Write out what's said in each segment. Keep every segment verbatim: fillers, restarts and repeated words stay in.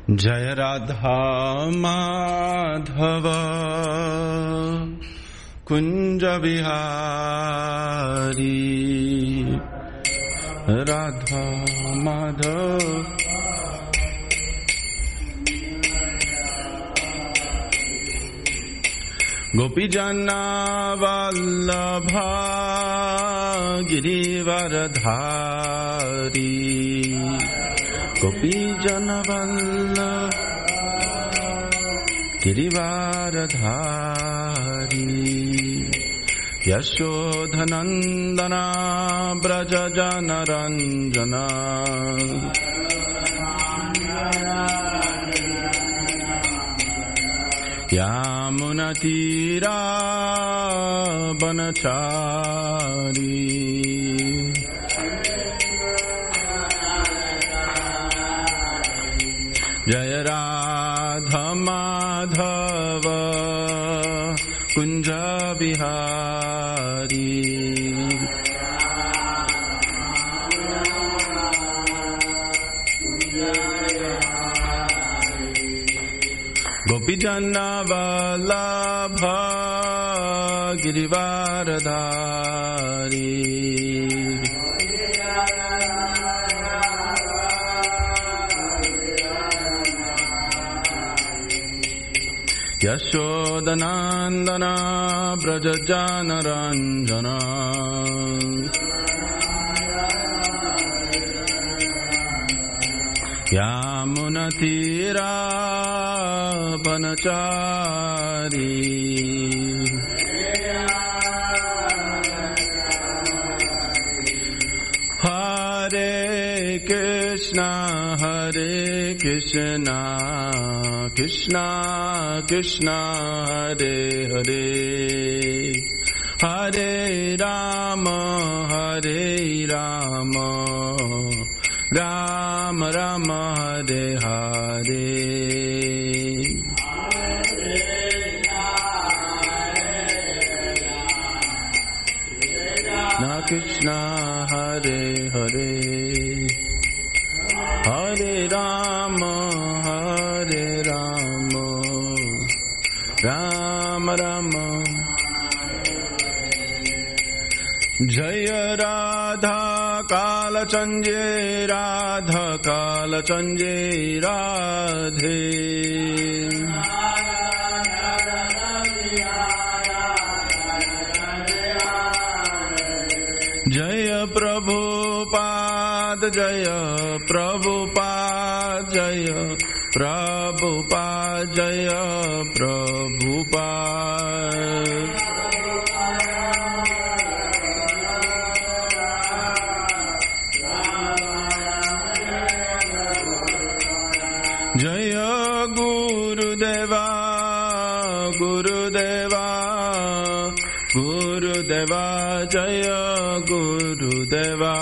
Jaya Radha Madhava Kunja Vihari Radha Madhava Gopijana Vallabha Girivaradhari Gopijana Vallabha Girivaradhari Yashodhanandana Brajajana Ranjana Yamunatira Banachari Jaya Radha Madhava Kunja Vihari Gopijana Vallabha Girivaradhari Yashodanandana Brajajana Ranjana Yamunatira Banachari Hare Krishna Hare Krishna Krishna Krishna Hare Hare Hare Rama Hare Rama Rama Rama Hare Hare Na Krishna Hare Hare Hare Rama Hare Rama Rama Rama Jaya Radha Kalachanje Radha Kalachanje Radhe Jaya Prabhupada Jaya Prabhupada Jaya Prabhupada Jaya Prabhupada Jaya Gurudeva Gurudeva Gurudeva Jaya Gurudeva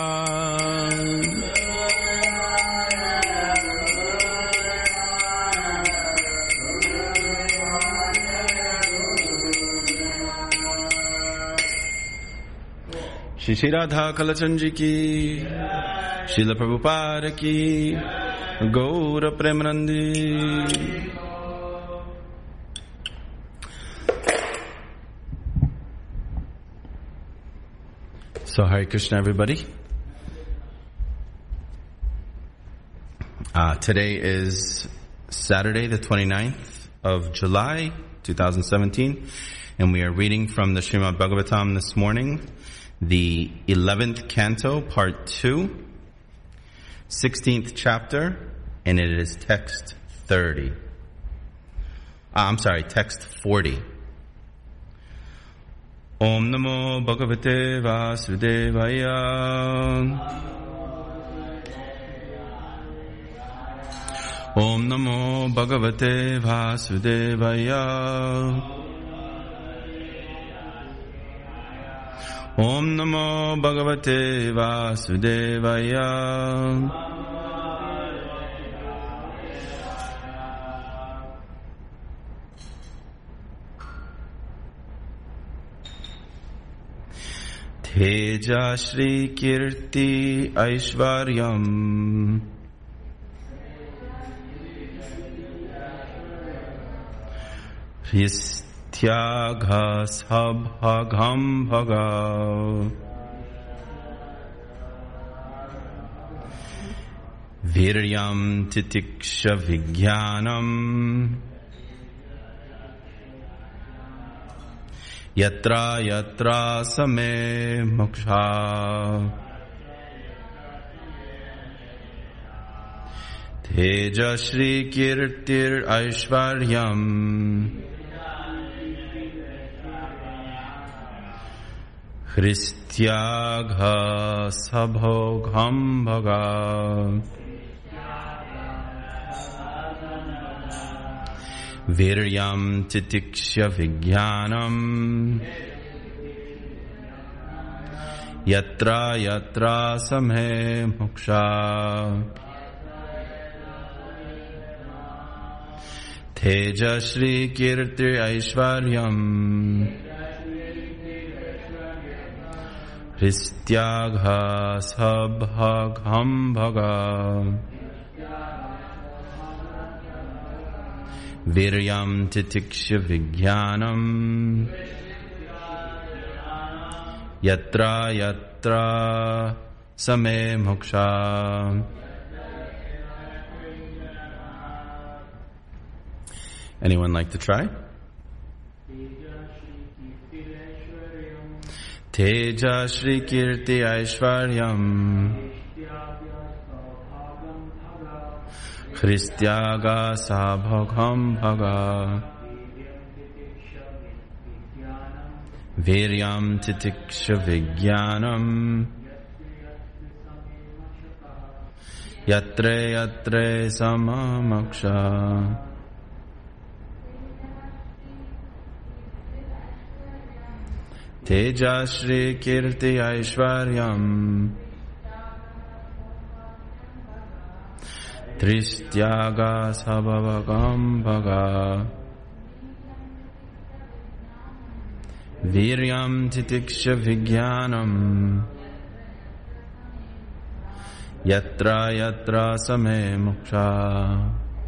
Shri Shri Radha Kalachandji ki Srila Prabhupada ki Gaura Premanandi. So Hare Krishna everybody. Uh, today is Saturday the twenty-ninth of July two thousand seventeen and we are reading from the Srimad Bhagavatam this morning, the eleventh canto, part two, sixteenth chapter, and it is text thirty. Uh, I'm sorry, text forty. Om Namo Bhagavate Vasudevaya. Om Namo Bhagavate Vasudevaya. Om Namo Bhagavate Vasudevaya. Teja Shri Kirti Aishvaryam Hristyaga sabhagam bhaga Viryam titiksha vijnanam Yatra yatra same moksha Teja Shri Kirtir Aishvaryam Hristyaga Sabhogham Bhaga Viryam Titiksha Vijnanam Yatra Yatra Samhe Moksha Teja Shri Kirti Aishvaryam Hristyaga Sabhagham Bhaga Viryam Titiksha Vijnanam Yatra Yatra Same Moksha. Anyone like to try? Teja Shri Kirti Aishvaryam Hristyaga Sabhogham Bhaga Viryam Titiksha Vijnanam Yatre Yatre Sama Moksha. Teja Shri Kirti Aishvaryam Tristyaga Sabhavagam Bhaga Viryam Titiksha Vijnanam Yatra Yatra Same Moksha.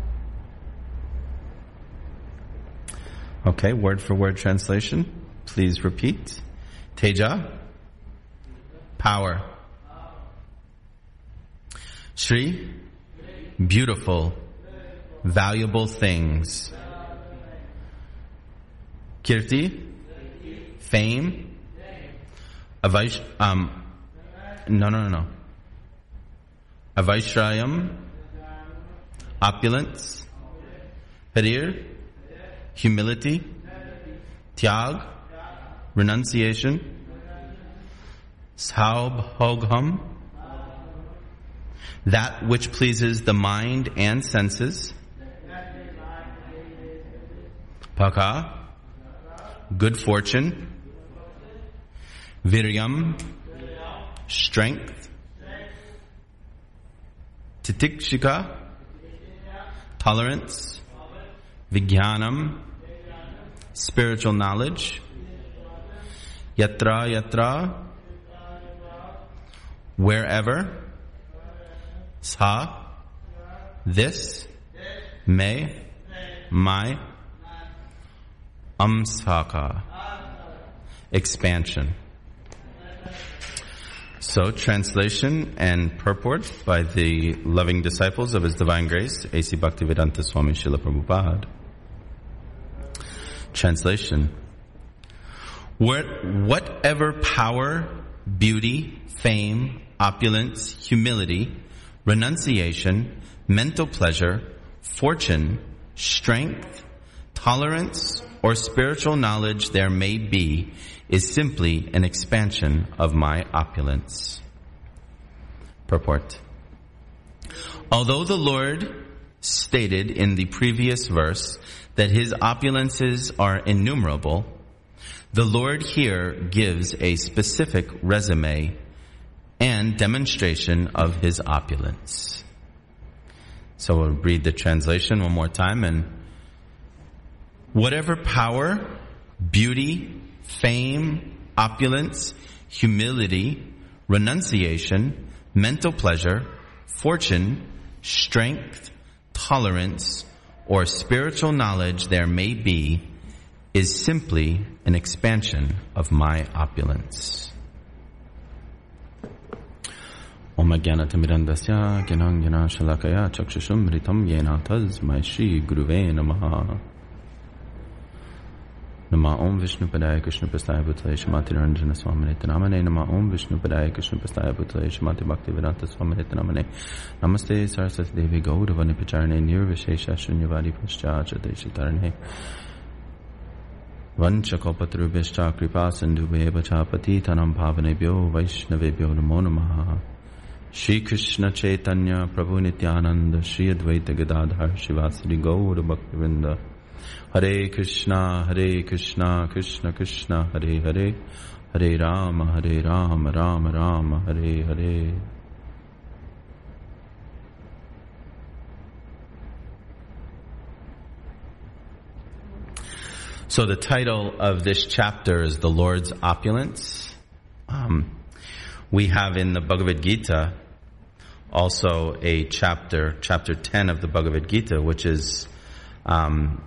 Okay, word for word translation. Please repeat. Teja, power. Shri, beautiful, valuable things. Kirti, fame. Avaish, um, no, no, no, no. Avaishrayam, opulence. Harir, humility. Tyag, renunciation. Saubhogham, that which pleases the mind and senses. Bhaga, good fortune. Viryam, strength. Titikshika, tolerance. Vijnanam, spiritual knowledge. Yatra yatra, wherever. Sa, this. Me, my. Amsaka, expansion. So, translation and purport by the loving disciples of His Divine Grace, A C Bhaktivedanta Swami Srila Prabhupada. Translation. Whatever power, beauty, fame, opulence, humility, renunciation, mental pleasure, fortune, strength, tolerance, or spiritual knowledge there may be is simply an expansion of my opulence. Purport. Although the Lord stated in the previous verse that His opulences are innumerable, the Lord here gives a specific resume and demonstration of His opulence. So we'll read the translation one more time. And whatever power, beauty, fame, opulence, humility, renunciation, mental pleasure, fortune, strength, tolerance, or spiritual knowledge there may be is simply an expansion of my opulence. Om Jnanatimidandasya Jnanjana Shalakaya Chakshusum Ritam Yena Tasmai Shri Guruve Namaha. Nama Om Vishnu Padaya Krishna Prastaya Bhutale Shrimati Ranjana Swamine Namane. Nama Om Vishnu Padaya Krishna Prastaya Bhutale Shrimati Bhaktivedanta Swamine Namane. Namaste Saraswati Devi Gaudavani Pacharane Nirvishesha Shunyavadi Paschacha Deshitarane. Vanchakalpatarubhishcha kripa sindhubheva chapati tanam pavanebhyo vaishnavebhyo namo namaha. Shri Krishna Chaitanya Prabhu Nityananda Shri Advaita Gadadhar Shivasari Gaura Bhaktivinoda. Hare Krishna Hare Krishna Krishna Krishna Hare Hare Hare Rama Hare Rama Rama Rama Hare Hare. So the title of this chapter is The Lord's Opulence. Um, we have in the Bhagavad Gita also a chapter, chapter ten of the Bhagavad Gita, which is um,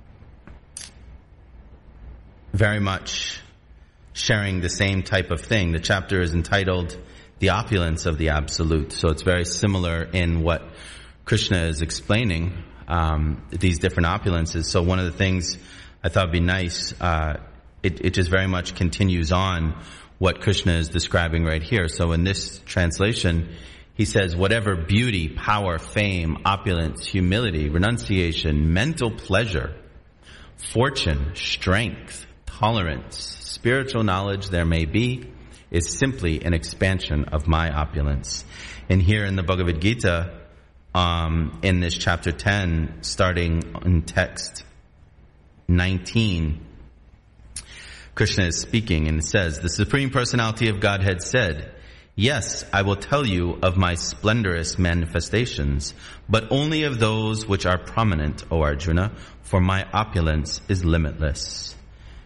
very much sharing the same type of thing. The chapter is entitled The Opulence of the Absolute. So it's very similar in what Krishna is explaining, um, these different opulences. So one of the things I thought it'd be nice, uh, it, it just very much continues on what Krishna is describing right here. So in this translation, he says, whatever beauty, power, fame, opulence, humility, renunciation, mental pleasure, fortune, strength, tolerance, spiritual knowledge there may be, is simply an expansion of my opulence. And here in the Bhagavad Gita, um, in this chapter ten, starting in text nineteen, Krishna is speaking and it says, the Supreme Personality of Godhead said, yes, I will tell you of my splendorous manifestations, but only of those which are prominent, O Arjuna, for my opulence is limitless.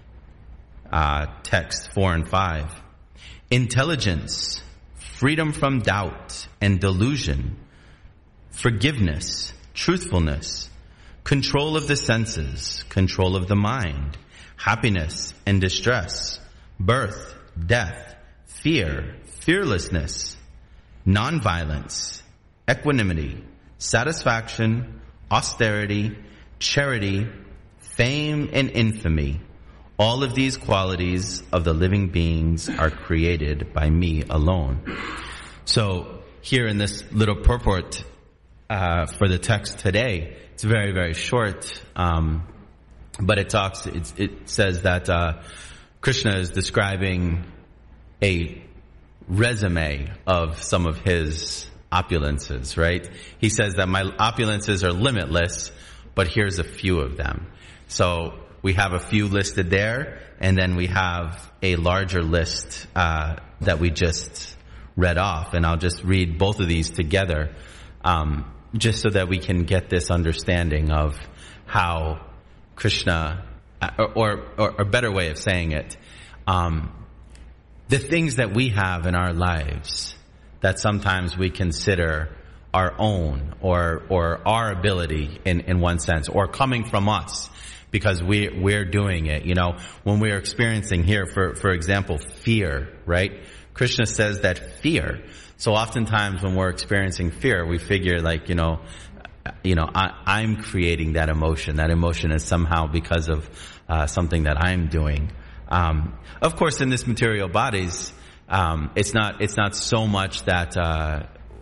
Uh, text four and five. Intelligence, freedom from doubt and delusion, forgiveness, truthfulness, control of the senses, control of the mind, happiness and distress, birth, death, fear, fearlessness, nonviolence, equanimity, satisfaction, austerity, charity, fame and infamy. All of these qualities of the living beings are created by me alone. So here in this little purport uh, for the text today, it's very, very short, um, but it talks. It, it says that uh, Krishna is describing a resume of some of his opulences, right? He says that my opulences are limitless, but here's a few of them. So we have a few listed there, and then we have a larger list uh, that we just read off, and I'll just read both of these together. Um, just so that we can get this understanding of how Krishna, or, or, or a better way of saying it, um, the things that we have in our lives that sometimes we consider our own or or our ability in, in one sense, or coming from us because we, we're doing it. You know, when we're experiencing here, for, for example, fear, right? Krishna says that fear. So oftentimes when we're experiencing fear, we figure like, you know, you know, I, I'm creating that emotion. That emotion is somehow because of uh, something that I'm doing. Um, of course, in this material bodies, um, it's not it's not so much that uh,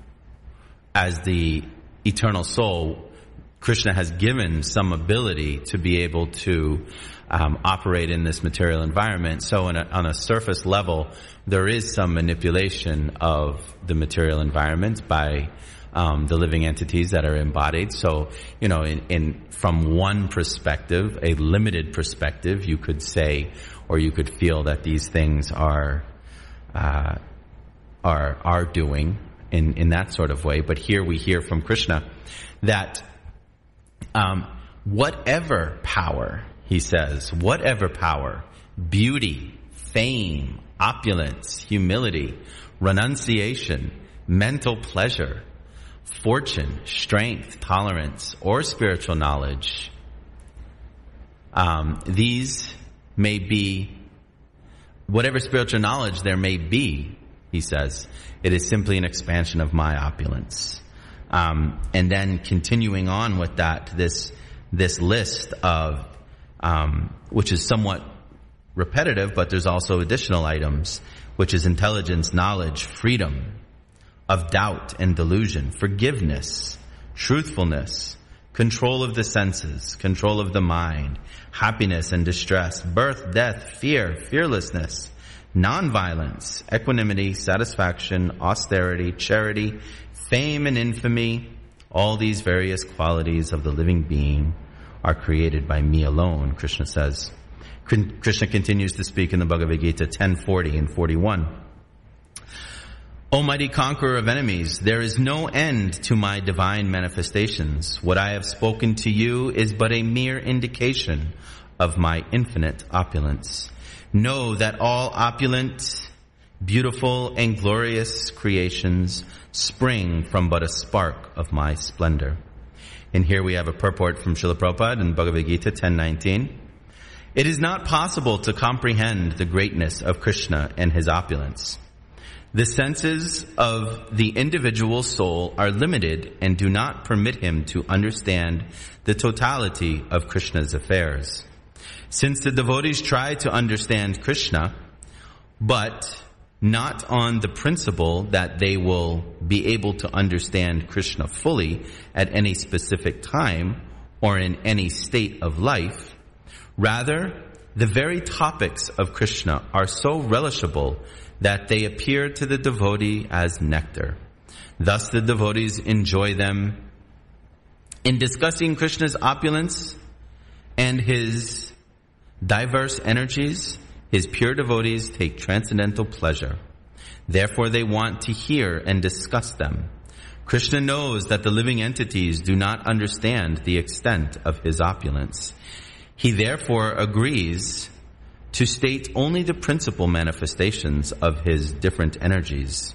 as the eternal soul, Krishna has given some ability to be able to um, operate in this material environment. So in a, on a surface level, there is some manipulation of the material environment by um, the living entities that are embodied. So, you know, in, in from one perspective, a limited perspective, you could say, or you could feel that these things are uh, are are doing in in that sort of way. But here we hear from Krishna that um, whatever power, he says, whatever power, beauty, fame, opulence, humility, renunciation, mental pleasure, fortune, strength, tolerance, or spiritual knowledge Um, these may be, whatever spiritual knowledge there may be, he says, it is simply an expansion of my opulence. Um, and then continuing on with that, this this list of, um, which is somewhat repetitive, but there's also additional items, which is intelligence, knowledge, freedom of doubt and delusion, forgiveness, truthfulness, control of the senses, control of the mind, happiness and distress, birth, death, fear, fearlessness, nonviolence, equanimity, satisfaction, austerity, charity, fame and infamy. All these various qualities of the living being are created by me alone, Krishna says. Krishna continues to speak in the Bhagavad Gita ten forty and forty-one. O mighty conqueror of enemies, there is no end to my divine manifestations. What I have spoken to you is but a mere indication of my infinite opulence. Know that all opulent, beautiful, and glorious creations spring from but a spark of my splendor. And here we have a purport from Srila Prabhupada in Bhagavad Gita ten nineteen. It is not possible to comprehend the greatness of Krishna and his opulence. The senses of the individual soul are limited and do not permit him to understand the totality of Krishna's affairs. Since the devotees try to understand Krishna, but not on the principle that they will be able to understand Krishna fully at any specific time or in any state of life, rather, the very topics of Krishna are so relishable that they appear to the devotee as nectar. Thus the devotees enjoy them. In discussing Krishna's opulence and his diverse energies, his pure devotees take transcendental pleasure. Therefore they want to hear and discuss them. Krishna knows that the living entities do not understand the extent of his opulence. He therefore agrees to state only the principal manifestations of his different energies.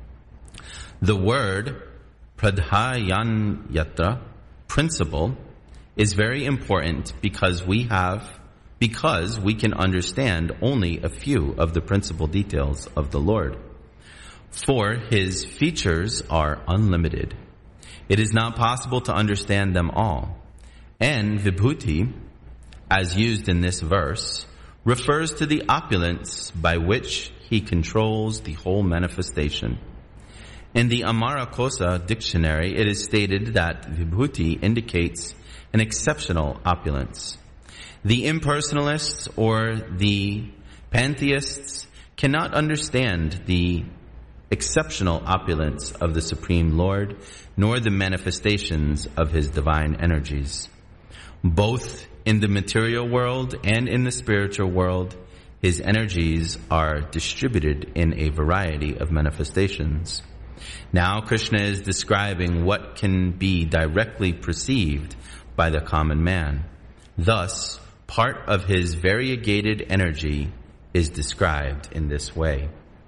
The word pradhayanyatra, principle, is very important because we have because we can understand only a few of the principal details of the Lord. For his features are unlimited. It is not possible to understand them all. And vibhuti, as used in this verse, refers to the opulence by which he controls the whole manifestation. In the Amarakosa dictionary, it is stated that vibhuti indicates an exceptional opulence. The impersonalists or the pantheists cannot understand the exceptional opulence of the Supreme Lord, nor the manifestations of his divine energies. Both in the material world and in the spiritual world, his energies are distributed in a variety of manifestations. Now Krishna is describing what can be directly perceived by the common man. Thus, part of his variegated energy is described in this way.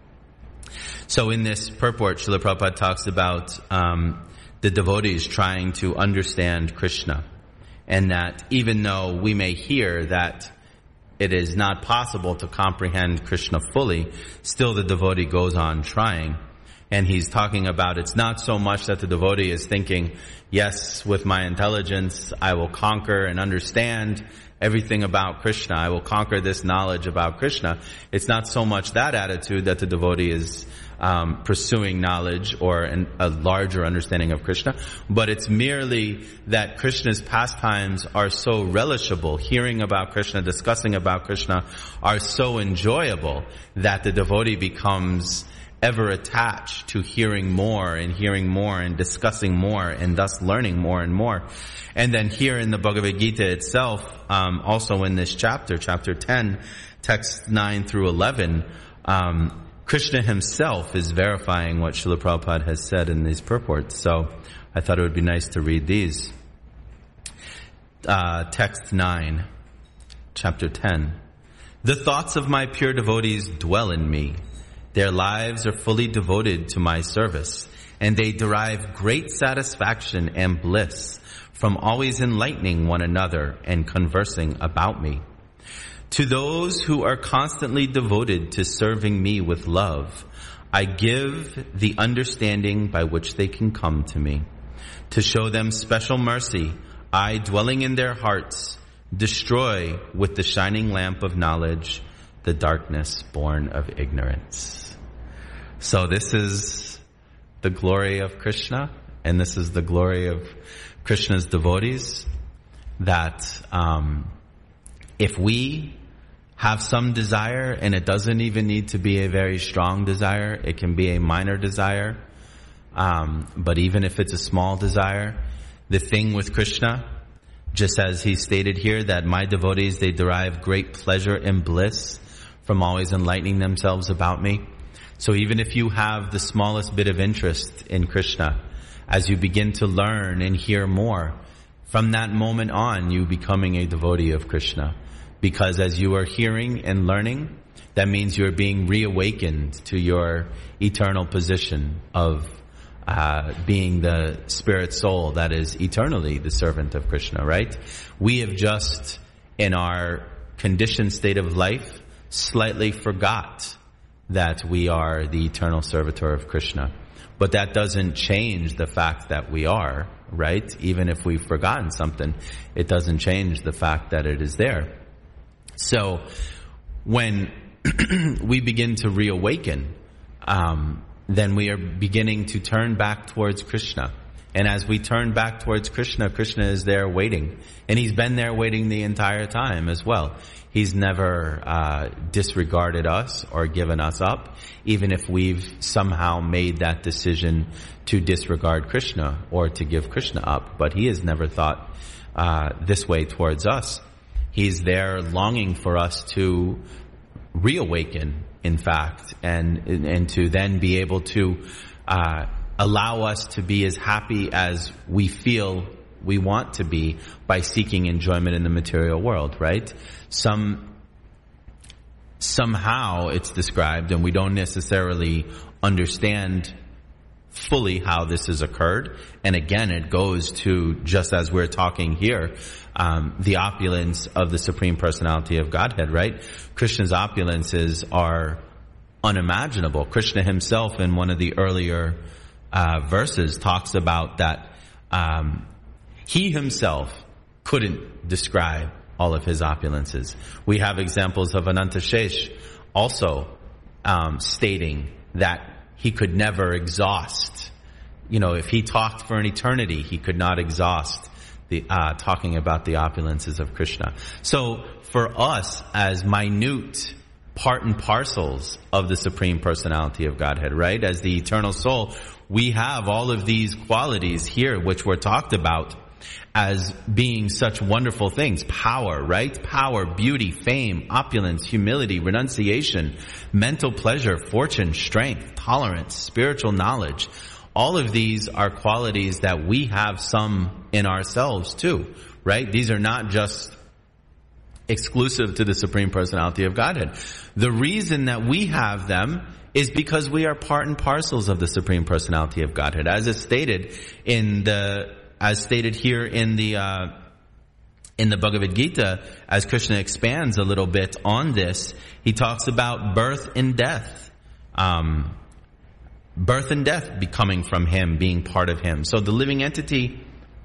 So in this purport, Srila Prabhupada talks about um, the devotees trying to understand Krishna. And that even though we may hear that it is not possible to comprehend Krishna fully, still the devotee goes on trying. And he's talking about it's not so much that the devotee is thinking, yes, with my intelligence, I will conquer and understand everything about Krishna. I will conquer this knowledge about Krishna. It's not so much that attitude that the devotee is um, pursuing knowledge or an, a larger understanding of Krishna, but it's merely that Krishna's pastimes are so relishable. Hearing about Krishna, discussing about Krishna are so enjoyable that the devotee becomes ever attached to hearing more and hearing more and discussing more and thus learning more and more. And then here in the Bhagavad Gita itself, um, also in this chapter, chapter ten, text nine through eleven, um, Krishna himself is verifying what Srila Prabhupada has said in these purports. So I thought it would be nice to read these. Uh, text nine, chapter ten. The thoughts of my pure devotees dwell in me. Their lives are fully devoted to my service, and they derive great satisfaction and bliss from always enlightening one another and conversing about me. To those who are constantly devoted to serving me with love, I give the understanding by which they can come to me. To show them special mercy, I, dwelling in their hearts, destroy with the shining lamp of knowledge the darkness born of ignorance. So this is the glory of Krishna, and this is the glory of Krishna's devotees, that um, if we have some desire, and it doesn't even need to be a very strong desire, it can be a minor desire, um, but even if it's a small desire, the thing with Krishna, just as he stated here, that my devotees, they derive great pleasure and bliss from always enlightening themselves about me. So even if you have the smallest bit of interest in Krishna, as you begin to learn and hear more, from that moment on, you becoming a devotee of Krishna. Because as you are hearing and learning, that means you're being reawakened to your eternal position of uh, being the spirit soul that is eternally the servant of Krishna, right? We have just, in our conditioned state of life, slightly forgot that we are the eternal servitor of Krishna. But that doesn't change the fact that we are, right? Even if we've forgotten something, it doesn't change the fact that it is there. So when we begin to reawaken, um, then we are beginning to turn back towards Krishna. And as we turn back towards Krishna, Krishna is there waiting. And he's been there waiting the entire time as well. He's never uh, disregarded us or given us up, even if we've somehow made that decision to disregard Krishna or to give Krishna up. But he has never thought uh, this way towards us. He's there longing for us to reawaken, in fact, and and to then be able to uh, allow us to be as happy as we feel we want to be by seeking enjoyment in the material world, right? Some somehow it's described, and we don't necessarily understand fully how this has occurred. And again, it goes to, just as we're talking here, um, the opulence of the Supreme Personality of Godhead, right? Krishna's opulences are unimaginable. Krishna himself, in one of the earlier uh, verses, talks about that um, he himself couldn't describe all of his opulences. We have examples of Anantashesh also um, stating that he could never exhaust. You know, if he talked for an eternity, he could not exhaust the uh, talking about the opulences of Krishna. So for us, as minute part and parcels of the Supreme Personality of Godhead, right? As the eternal soul, we have all of these qualities here which were talked about as being such wonderful things. Power, right? Power, beauty, fame, opulence, humility, renunciation, mental pleasure, fortune, strength, tolerance, spiritual knowledge. All of these are qualities that we have some in ourselves too, right? These are not just exclusive to the Supreme Personality of Godhead. The reason that we have them is because we are part and parcels of the Supreme Personality of Godhead. As is stated in the As stated here in the uh, in the Bhagavad Gita, as Krishna expands a little bit on this, he talks about birth and death, um, birth and death becoming from him, being part of him. So the living entity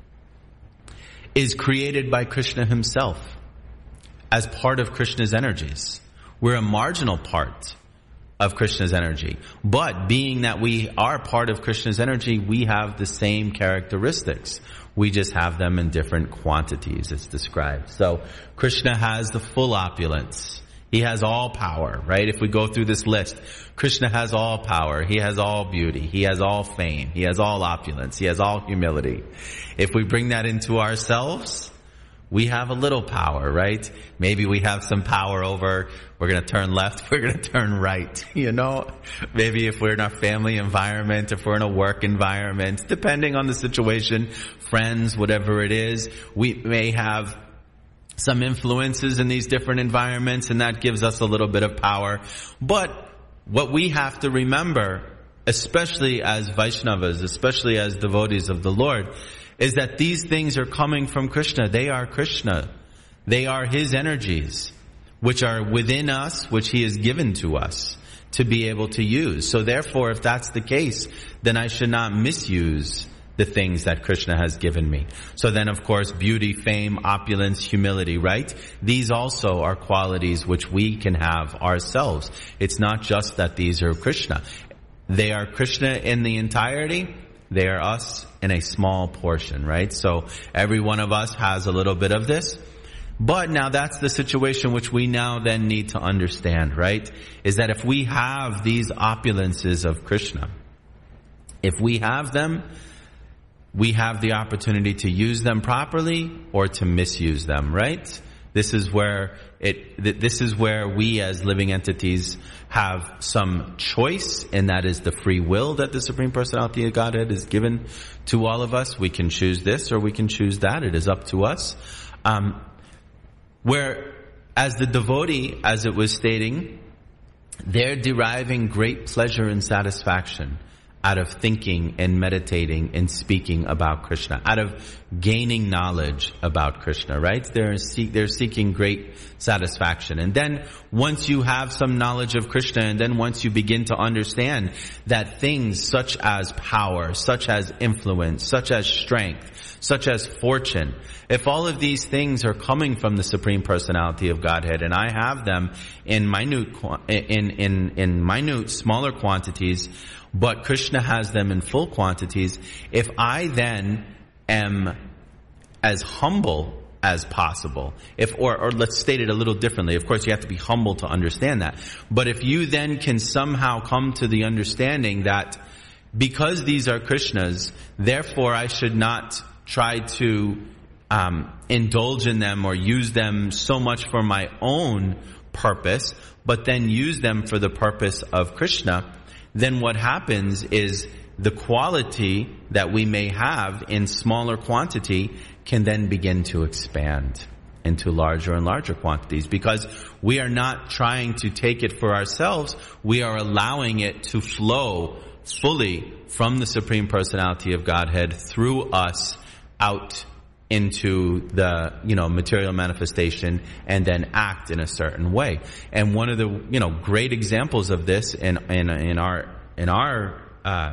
is created by Krishna himself as part of Krishna's energies. We're a marginal part of Krishna's energy. But being that we are part of Krishna's energy, we have the same characteristics. We just have them in different quantities, it's described. So Krishna has the full opulence. He has all power, right? If we go through this list, Krishna has all power. He has all beauty. He has all fame. He has all opulence. He has all humility. If we bring that into ourselves, we have a little power, right? Maybe we have some power over, we're going to turn left, we're going to turn right, you know? Maybe if we're in our family environment, if we're in a work environment, depending on the situation, friends, whatever it is, we may have some influences in these different environments, and that gives us a little bit of power. But what we have to remember, especially as Vaishnavas, especially as devotees of the Lord, is that these things are coming from Krishna. They are Krishna. They are His energies, which are within us, which He has given to us to be able to use. So therefore, if that's the case, then I should not misuse the things that Krishna has given me. So then, of course, beauty, fame, opulence, humility, right? These also are qualities which we can have ourselves. It's not just that these are Krishna. They are Krishna in the entirety. They are us in a small portion, right? So every one of us has a little bit of this. But now that's the situation which we now then need to understand, right? Is that if we have these opulences of Krishna, if we have them, we have the opportunity to use them properly or to misuse them, right? This is where it, this is where we as living entities have some choice, and that is the free will that the Supreme Personality of Godhead has given to all of us. We can choose this or we can choose that. It is up to us. Um, where, as the devotee, as it was stating, they're deriving great pleasure and satisfaction out of thinking and meditating and speaking about Krishna, out of gaining knowledge about Krishna, right? They're, seek, they're seeking great satisfaction. And then once you have some knowledge of Krishna, and then once you begin to understand that things such as power, such as influence, such as strength, such as fortune, if all of these things are coming from the Supreme Personality of Godhead, and I have them in minute, in, in, in minute, smaller quantities, but Krishna has them in full quantities, if I then am as humble as possible, if, or, or let's state it a little differently. Of course, you have to be humble to understand that. But if you then can somehow come to the understanding that because these are Krishna's, therefore I should not try to um, indulge in them or use them so much for my own purpose, but then use them for the purpose of Krishna, then what happens is the quality that we may have in smaller quantity can then begin to expand into larger and larger quantities, because we are not trying to take it for ourselves. We are allowing it to flow fully from the Supreme Personality of Godhead through us out into the, you know, material manifestation, and then act in a certain way. And one of the, you know, great examples of this in in, in our in our uh,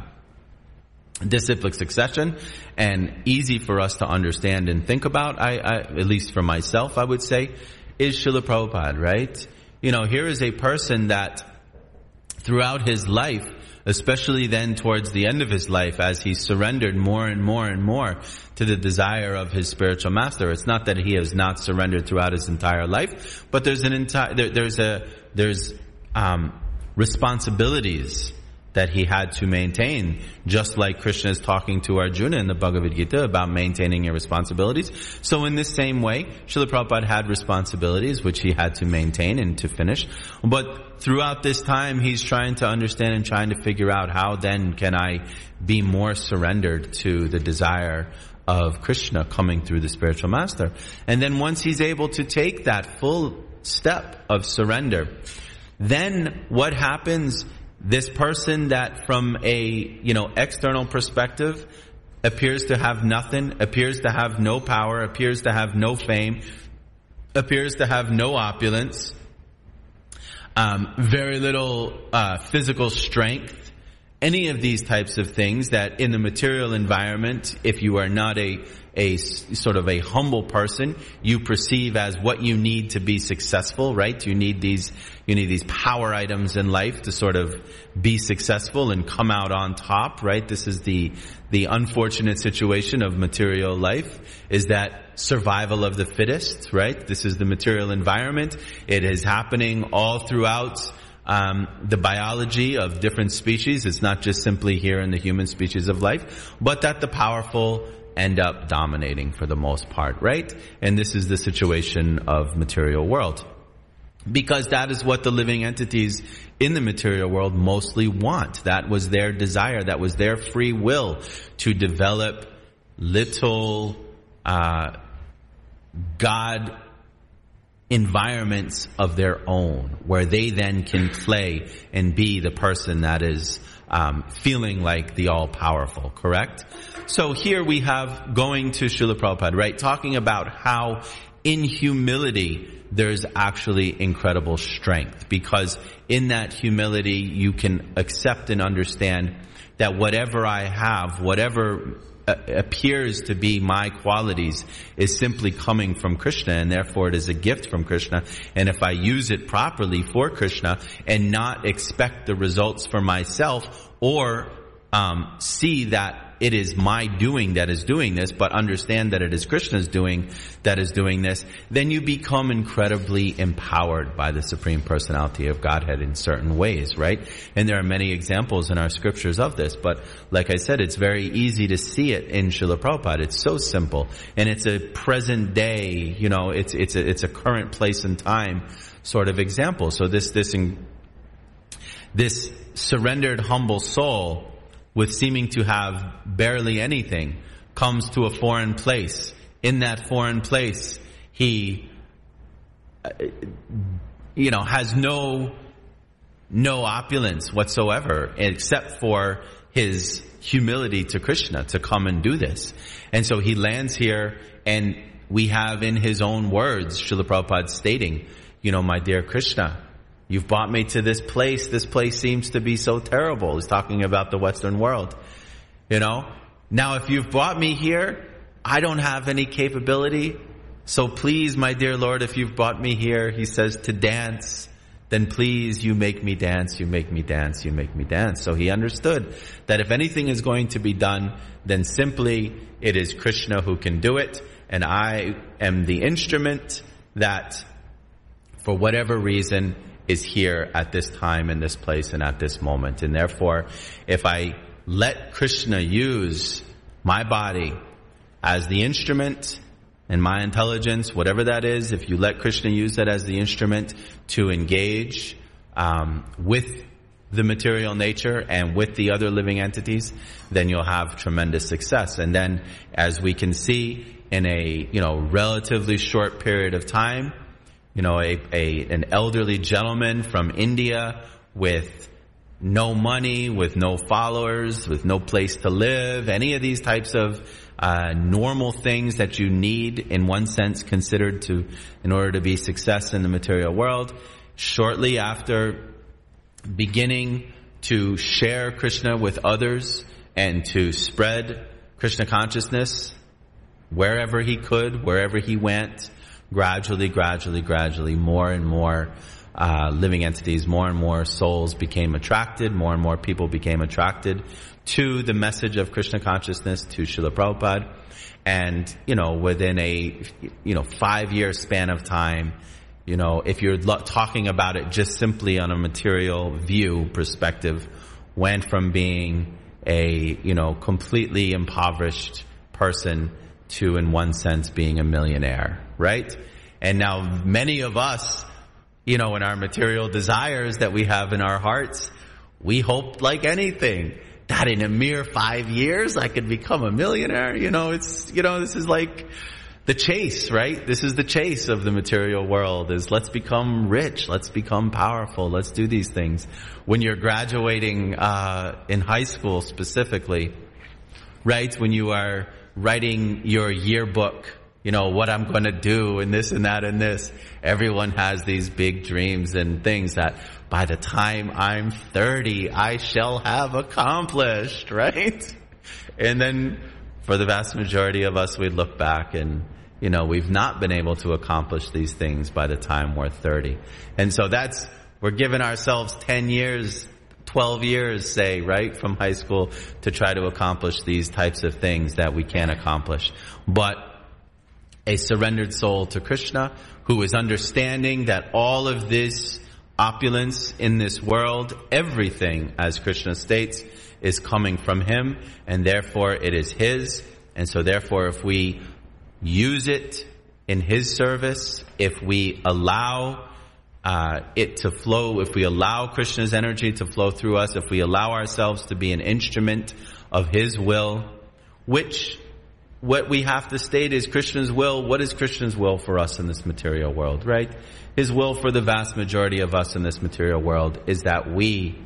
disciplic succession, and easy for us to understand and think about, I, I at least for myself, I would say, is Srila Prabhupada, right? You know, here is a person that throughout his life, especially then towards the end of his life, as he surrendered more and more and more to the desire of his spiritual master. It's not that he has not surrendered throughout his entire life, but there's an entire, there, there's a, there's, um, responsibilities that he had to maintain, just like Krishna is talking to Arjuna in the Bhagavad Gita about maintaining your responsibilities. So in this same way, Srila Prabhupada had responsibilities which he had to maintain and to finish. But throughout this time, he's trying to understand and trying to figure out how then can I be more surrendered to the desire of Krishna coming through the spiritual master. And then once he's able to take that full step of surrender, then what happens? This person that from a, you know, external perspective appears to have nothing, appears to have no power, appears to have no fame, appears to have no opulence, um, very little uh, physical strength, any of these types of things that in the material environment, if you are not a a sort of a humble person, you perceive as what you need to be successful, right? You need these, you need these power items in life to sort of be successful and come out on top, right? This is the, the unfortunate situation of material life, is that survival of the fittest, right? This is the material environment. It is happening all throughout Um, the biology of different species. It's not just simply here in the human species of life, but that the powerful end up dominating for the most part, right? And this is the situation of material world. Because that is what the living entities in the material world mostly want. That was their desire. That was their free will to develop little uh, God environments of their own, where they then can play and be the person that is um, feeling like the all-powerful, correct? So here we have going to Srila Prabhupada, right? Talking about how in humility there's actually incredible strength, because in that humility you can accept and understand that whatever I have, whatever appears to be my qualities, is simply coming from Krishna, and therefore it is a gift from Krishna. And if I use it properly for Krishna and not expect the results for myself, or um, see that it is my doing that is doing this, but understand that it is Krishna's doing that is doing this, then you become incredibly empowered by the Supreme Personality of Godhead in certain ways, right? And there are many examples in our scriptures of this, but like I said, it's very easy to see it in Srila Prabhupada. It's so simple, and it's a present day, you know, it's it's a, it's a current place and time sort of example. So this this this surrendered, humble soul, with seeming to have barely anything, comes to a foreign place. In that foreign place, he, you know, has no, no opulence whatsoever, except for his humility to Krishna to come and do this. And so he lands here, and we have in his own words, Srila Prabhupada stating, you know, my dear Krishna, you've brought me to this place. This place seems to be so terrible. He's talking about the Western world. You know, now if you've brought me here, I don't have any capability. So please, my dear Lord, if you've brought me here, he says, to dance, then please, you make me dance, you make me dance, you make me dance. So he understood that if anything is going to be done, then simply it is Krishna who can do it. And I am the instrument that, for whatever reason, is here at this time, in this place, and at this moment. And therefore, if I let Krishna use my body as the instrument, and my intelligence, whatever that is, if you let Krishna use that as the instrument to engage um, with the material nature and with the other living entities, then you'll have tremendous success. And then, as we can see, in a you know relatively short period of time, You know, a, a an elderly gentleman from India with no money, with no followers, with no place to live, any of these types of uh, normal things that you need, in one sense, considered to, in order to be success in the material world. Shortly after beginning to share Krishna with others and to spread Krishna consciousness wherever he could, wherever he went, Gradually, gradually, gradually, more and more uh, living entities, more and more souls became attracted, more and more people became attracted to the message of Krishna consciousness, to Srila Prabhupada. And, you know, within a, you know, five-year span of time, you know, if you're lo- talking about it just simply on a material view perspective, went from being a, you know, completely impoverished person to, in one sense, being a millionaire, right? And now many of us, you know, in our material desires that we have in our hearts, we hope like anything that in a mere five years I could become a millionaire. You know, it's, you know, this is like the chase, right? This is the chase of the material world, is let's become rich, let's become powerful, let's do these things. When you're graduating uh in high school specifically, right, when you are writing your yearbook, you know, what I'm going to do and this and that and this. Everyone has these big dreams and things that by the time I'm thirty, I shall have accomplished, right? And then for the vast majority of us, we look back and, you know, we've not been able to accomplish these things by the time we're thirty. And so that's, we're giving ourselves ten years, twelve years, say, right, from high school to try to accomplish these types of things that we can't accomplish. But a surrendered soul to Krishna, who is understanding that all of this opulence in this world, everything, as Krishna states, is coming from him, and therefore it is his. And so therefore, if we use it in his service, if we allow uh, it to flow, if we allow Krishna's energy to flow through us, if we allow ourselves to be an instrument of his will, which what we have to state is Krishna's will. What is Krishna's will for us in this material world, right? His will for the vast majority of us in this material world is that we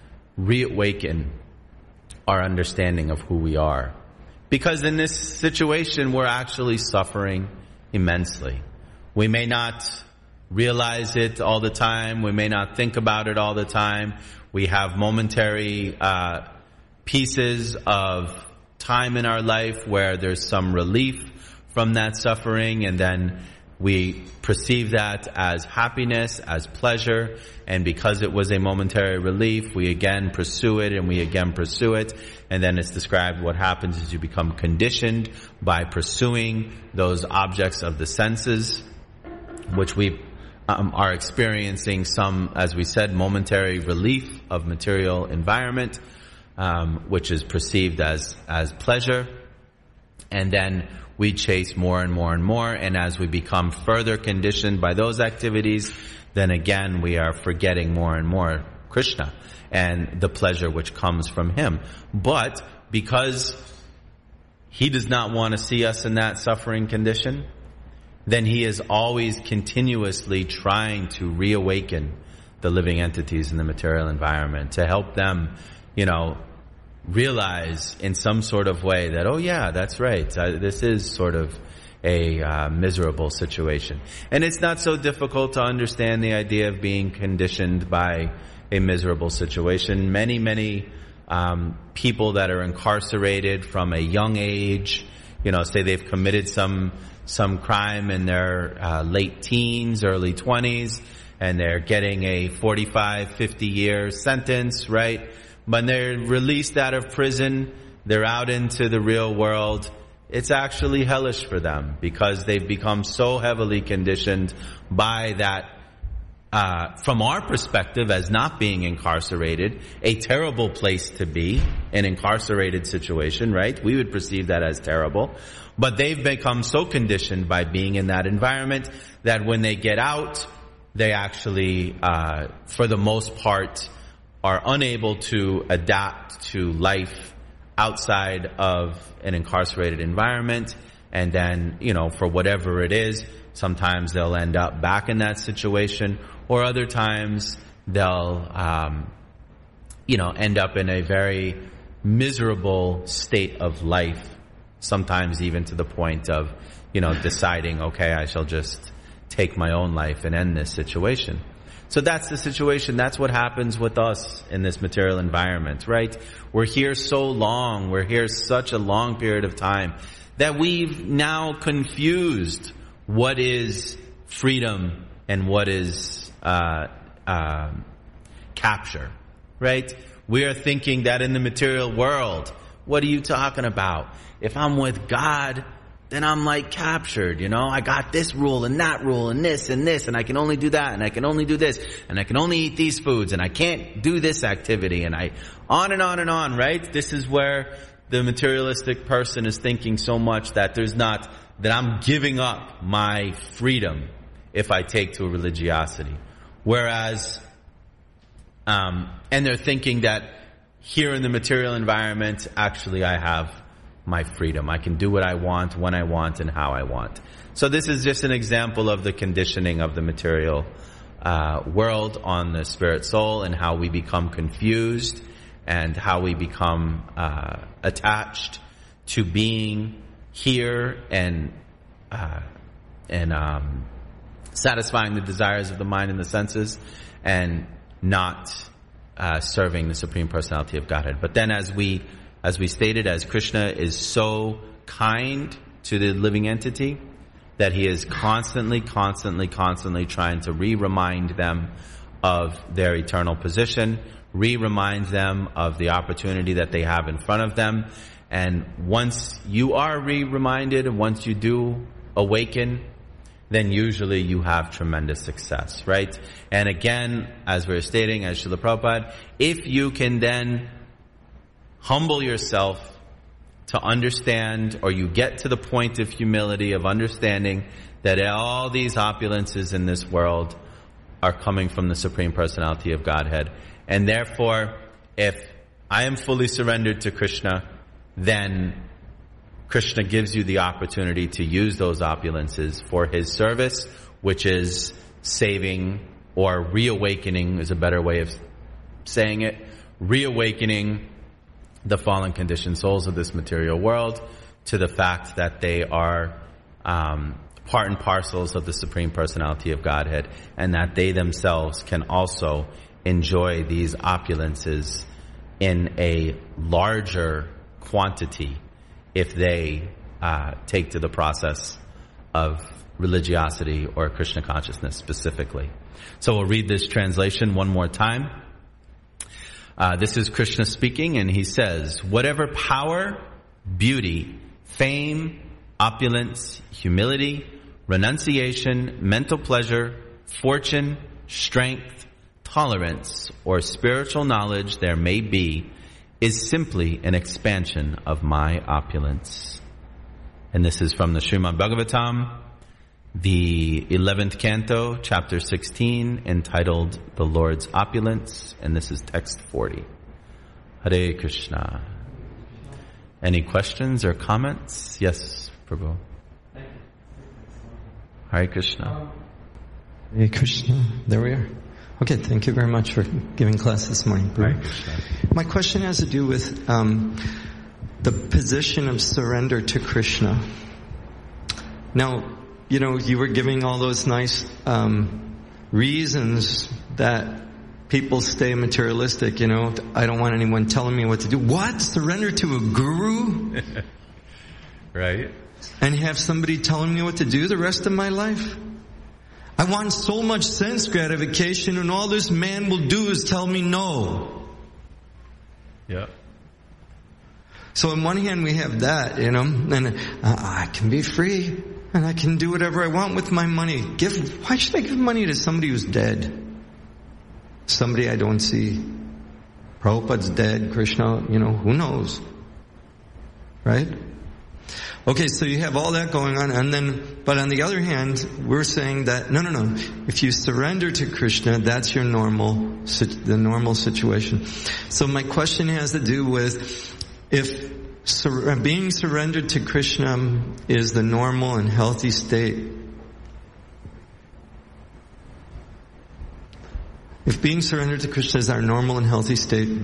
reawaken our understanding of who we are. Because in this situation, we're actually suffering immensely. We may not realize it all the time. We may not think about it all the time. We have momentary uh, pieces of time in our life where there's some relief from that suffering, and then we perceive that as happiness, as pleasure, and because it was a momentary relief, we again pursue it and we again pursue it, and then it's described what happens is you become conditioned by pursuing those objects of the senses, which we um, are experiencing some, as we said, momentary relief of material environment, um, which is perceived as, as pleasure, and then we chase more and more and more, and as we become further conditioned by those activities, then again we are forgetting more and more Krishna and the pleasure which comes from Him. But because He does not want to see us in that suffering condition, then He is always continuously trying to reawaken the living entities in the material environment to help them, you know, realize in some sort of way that, oh yeah, that's right, uh, this is sort of a uh, miserable situation. And it's not so difficult to understand the idea of being conditioned by a miserable situation. Many, many um, people that are incarcerated from a young age, you know, say they've committed some some crime in their uh, late teens, early twenties, and they're getting a forty-five, fifty year sentence, right? When they're released out of prison, they're out into the real world. It's actually hellish for them because they've become so heavily conditioned by that, uh, from our perspective as not being incarcerated, a terrible place to be, an incarcerated situation, right? We would perceive that as terrible. But they've become so conditioned by being in that environment that when they get out, they actually, uh, for the most part, are unable to adapt to life outside of an incarcerated environment. And then, you know, for whatever it is, sometimes they'll end up back in that situation, or other times they'll, um, you know, end up in a very miserable state of life, sometimes even to the point of, you know, deciding, okay, I shall just take my own life and end this situation. So that's the situation. That's what happens with us in this material environment, right? We're here so long. We're here such a long period of time that we've now confused what is freedom and what is uh, uh, capture, right? We are thinking that in the material world, what are you talking about? If I'm with God, then I'm like captured, you know, I got this rule and that rule and this and this, and I can only do that, and I can only do this, and I can only eat these foods, and I can't do this activity, and I, on and on and on, right? This is where the materialistic person is thinking so much that there's not, that I'm giving up my freedom if I take to religiosity. Whereas, um, and they're thinking that here in the material environment, actually I have my freedom. I can do what I want, when I want, and how I want. So this is just an example of the conditioning of the material uh, world on the spirit soul, and how we become confused and how we become uh, attached to being here and uh, and um, satisfying the desires of the mind and the senses, and not uh, serving the Supreme Personality of Godhead. But then as we As we stated, as Krishna is so kind to the living entity that He is constantly, constantly, constantly trying to re-remind them of their eternal position, re-remind them of the opportunity that they have in front of them. And once you are re-reminded, and once you do awaken, then usually you have tremendous success, right? And again, as we're stating, as Srila Prabhupada, if you can then humble yourself to understand, or you get to the point of humility of understanding that all these opulences in this world are coming from the Supreme Personality of Godhead. And therefore, if I am fully surrendered to Krishna, then Krishna gives you the opportunity to use those opulences for his service, which is saving or reawakening is a better way of saying it, reawakening the fallen conditioned souls of this material world to the fact that they are um, part and parcels of the Supreme Personality of Godhead, and that they themselves can also enjoy these opulences in a larger quantity if they uh, take to the process of religiosity or Krishna consciousness specifically. So we'll read this translation one more time. Uh, this is Krishna speaking, and he says, whatever power, beauty, fame, opulence, humility, renunciation, mental pleasure, fortune, strength, tolerance, or spiritual knowledge there may be, is simply an expansion of my opulence. And this is from the Srimad Bhagavatam, the eleventh canto, chapter sixteen, entitled The Lord's Opulence, and this is text forty. Hare Krishna. Any questions or comments? Yes, Prabhu. Hare Krishna. Hare Krishna. There we are. Okay, thank you very much for giving class this morning, Prabhu. Hare Krishna. My question has to do with um, the position of surrender to Krishna. Now, you know, you were giving all those nice um, reasons that people stay materialistic, you know. I don't want anyone telling me what to do. What? Surrender to a guru? Right. And have somebody telling me what to do the rest of my life? I want so much sense gratification, and all this man will do is tell me no. Yeah. So on one hand we have that, you know, and uh, I can be free. And I can do whatever I want with my money. Give, why should I give money to somebody who's dead? Somebody I don't see. Prabhupada's dead, Krishna, you know, who knows? Right? Okay, so you have all that going on, and then, but on the other hand, we're saying that, no, no, no, if you surrender to Krishna, that's your normal, the normal situation. So my question has to do with, if Sur- being surrendered to Krishna is the normal and healthy state. If being surrendered to Krishna is our normal and healthy state,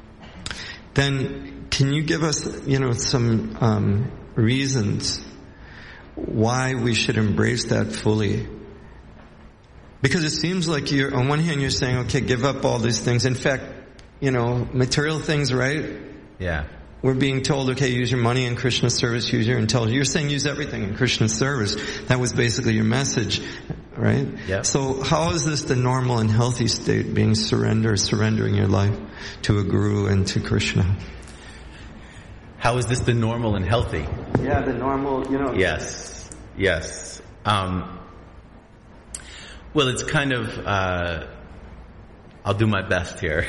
then can you give us, you know, some um, reasons why we should embrace that fully? Because it seems like you're, on one hand you're saying, okay, give up all these things. In fact, you know, material things, right? Yeah. We're being told, okay, use your money in Krishna's service, use your intelligence. You're saying use everything in Krishna's service. That was basically your message, right? Yeah. So how is this the normal and healthy state, being surrender, surrendering your life to a guru and to Krishna? How is this the normal and healthy? Yeah, the normal, you know. Yes, yes. Um, well, it's kind of, uh, I'll do my best here.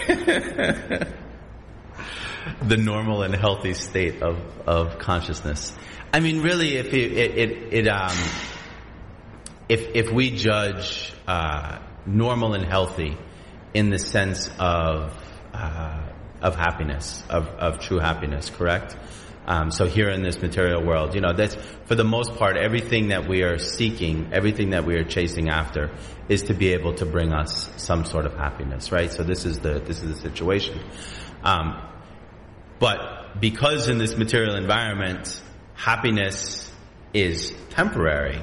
The normal and healthy state of, of consciousness. I mean, really, if it, it, it, it um, if if we judge uh, normal and healthy in the sense of uh, of happiness, of of true happiness, correct? Um, so here in this material world, you know, that's for the most part, everything that we are seeking, everything that we are chasing after, is to be able to bring us some sort of happiness, right? So this is the this is the situation. Um, But because in this material environment, happiness is temporary,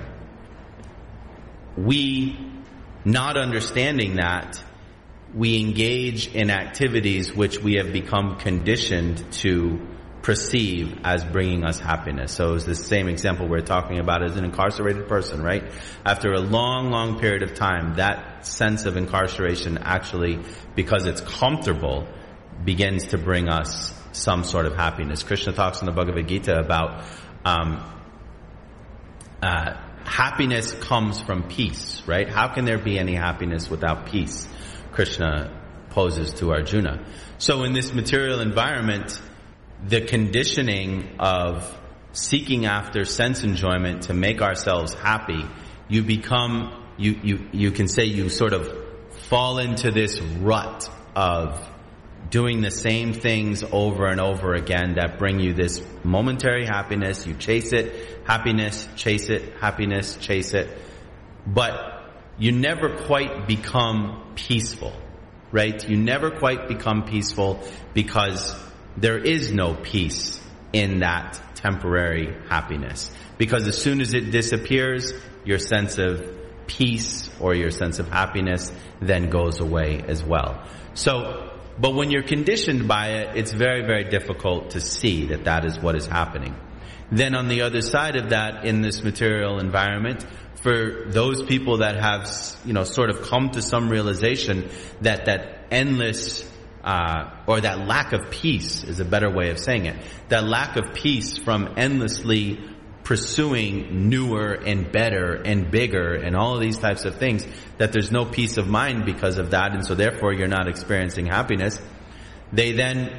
we, not understanding that, we engage in activities which we have become conditioned to perceive as bringing us happiness. So it's the same example we're talking about as an incarcerated person, right? After a long, long period of time, that sense of incarceration actually, because it's comfortable, begins to bring us some sort of happiness. Krishna talks in the Bhagavad Gita about um, uh, happiness comes from peace, right? How can there be any happiness without peace? Krishna poses to Arjuna. So in this material environment, the conditioning of seeking after sense enjoyment to make ourselves happy, you become, you, you, you can say you sort of fall into this rut of doing the same things over and over again that bring you this momentary happiness. You chase it, happiness, chase it, happiness, chase it. But you never quite become peaceful, right? You never quite become peaceful because there is no peace in that temporary happiness. Because as soon as it disappears, your sense of peace or your sense of happiness then goes away as well. So, but when you're conditioned by it, it's very, very difficult to see that that is what is happening. Then on the other side of that, in this material environment, for those people that have, you know, sort of come to some realization that that endless, uh, or that lack of peace is a better way of saying it, that lack of peace from endlessly pursuing newer and better and bigger and all of these types of things, that there's no peace of mind because of that, and so therefore you're not experiencing happiness. They then,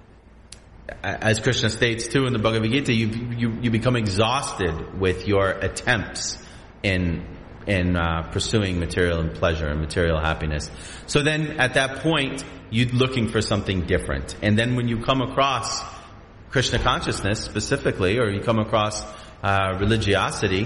as Krishna states too in the Bhagavad Gita, you you, you become exhausted with your attempts in in uh, pursuing material and pleasure and material happiness. So then at that point, you're looking for something different. And then when you come across Krishna consciousness specifically, or you come across uh, religiosity,